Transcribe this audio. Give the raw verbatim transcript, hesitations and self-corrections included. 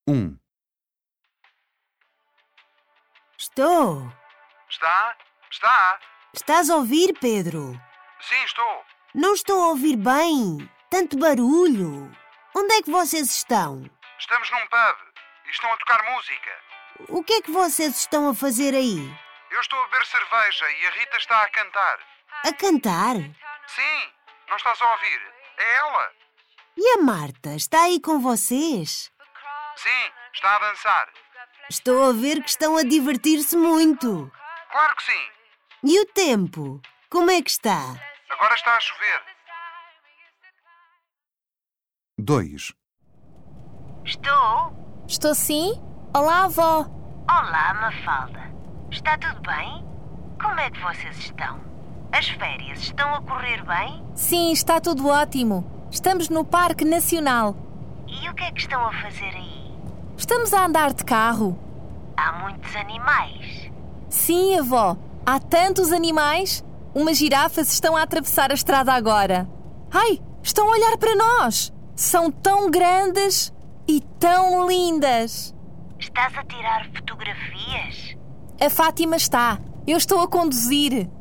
um. Estou. Está? Está? Estás a ouvir, Pedro? Sim, estou. Não estou a ouvir bem. Tanto barulho. Onde é que vocês estão? Estamos num pub e estão a tocar música. O que é que vocês estão a fazer aí? Eu estou a beber cerveja e a Rita está a cantar. A cantar? Sim, não estás a ouvir? É ela. E a Marta está aí com vocês? Sim, está a dançar. Estou a ver que estão a divertir-se muito. Claro que sim. E o tempo? Como é que está? Agora está a chover. dois. Estou? Estou sim? Olá, avó. Olá, Mafalda. Está tudo bem? Como é que vocês estão? As férias estão a correr bem? Sim, está tudo ótimo. Estamos no Parque Nacional. E o que é que estão a fazer aí? Estamos a andar de carro. Há muitos animais. Sim, avó. Há tantos animais. Umas girafas estão a atravessar a estrada agora. Ai, estão a olhar para nós. São tão grandes e tão lindas. Estás a tirar fotografias? A Fátima está. Eu estou a conduzir.